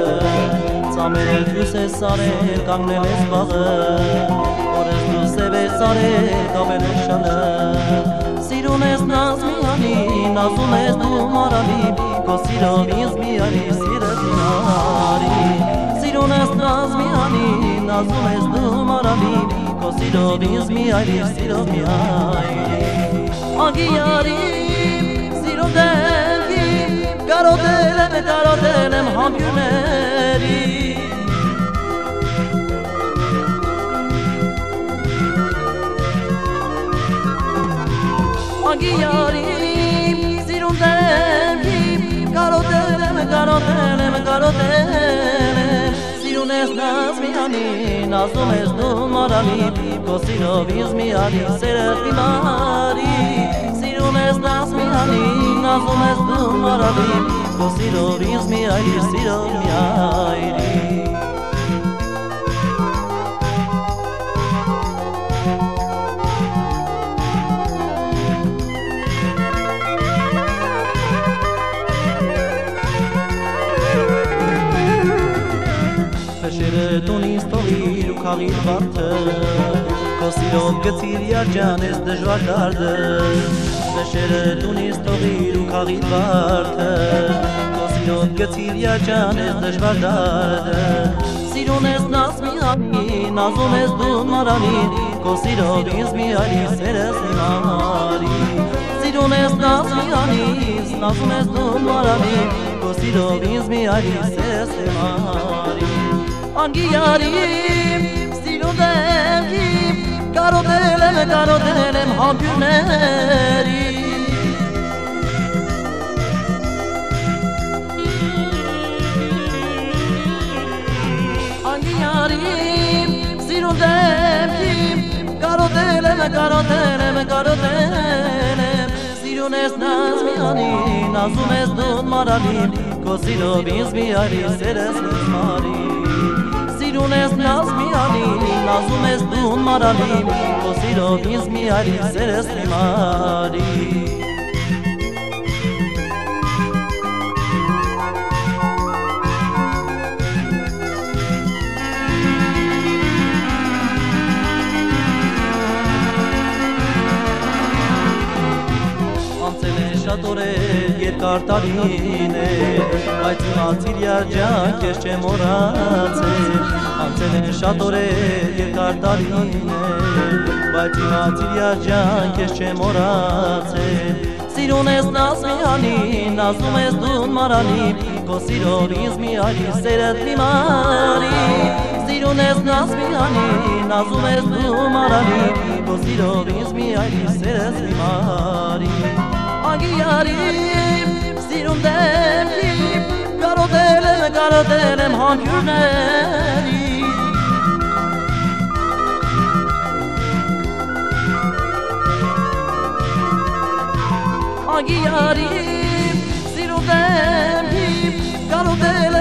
Ծամեր էլ դուս ես սարել, կանգնել ես վաղը, օրես դուս է վես սարել, կապել ես շանը, սիրուն ես նազ միանին, ազում ես դու մարալին, քո սիրով ինձ միարի, սիրս միարի, սիրուն ես նազ միանին, ազում ես դու մարալին, քո սիրով ինձ միարի, սիրով միարի, անգիարի, սիրուն դեմքի, կարոտել եմ համբյուրների, անգիարի, սիրուն դեմքի, կարոտել եմ, սիրուն ես նազ միանին, ազում ես դու մարալին, քո սիրով ինձ միարի, սերս մի մարի, սիրուն ես նազ միանին, ազում ես դու մարալին, քո սիրով ինձ միարի, սիրով միարի, Փշերը տունից տողիր ու քաղիր վարդը, քո սիրով գցիր երջան ես դժվար դարդը, Փշերը տունից տողիր ու քաղիր վարդը, քո սիրով գցիր երջան ես դժվար դարդը, սիրուն ես նազ միանին, ազում ես դու մարալին, քո սիրով ինձ միարի, սերս մի մարի, սիրուն ես նազ միանին, ազում ես դու մարալին, քո սիրով ինձ միարի, սերս մի մարի, անգիարի, սիրուն դեմքի, կարոտել եմ համբյուրների, անգիարի, սիրուն դեմքի, կարոտել եմ, սիրուն ես նազ միանին, ազում ես դու մարալին, քո սիրով ինձ միարի, սերս ինձ մարի, սիրուն ես նազ միանին, ազում ես դու մարալին, քո սիրով ինձ միարի, սերս մի մարի, Շատ օրեր երկար տարիներ, բայց իմացիր երջանք ես չեմ մոռացել, անցել են շատ օրեր երկար տարիներ, բայց իմացիր երջանք ես չեմ մոռացել, սիրուն ես նազ միանին, ազում ես դու մարալին, քո սիրով ինձ միարի, սերս մի մարի, սիրուն ես նազ միանին, ազում ես դու մարալին, քո սիրով ինձ միարի, սերս մի մարի, անգիարի, սիրուն դեմքի, կարոտել եմ համբյուրների, անգիարի, սիրուն դեմքի, կարոտել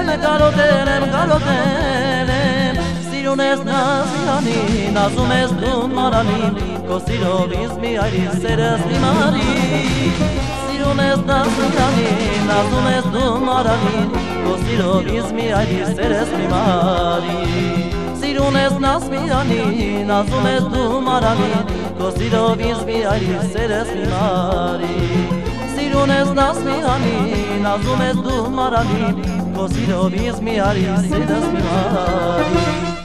եմ, սիրուն ես նազ միանին, ազում ես դու մարալին, քո սիրով ինձ միարի, սերս մի մարի, սիրուն ես նազ միանին, ազում ես դու մարալին, քո սիրով ինձ միարի, սերս մի մարի, սիրուն ես նազ միանին, ազում ես դու մարալին, քո սիրով ինձ միարի, սերս մի մարի, սիրուն ես նազ միանին, ազում ես դու մարալին, քո սիրով ինձ միարի, սերս մի մարի,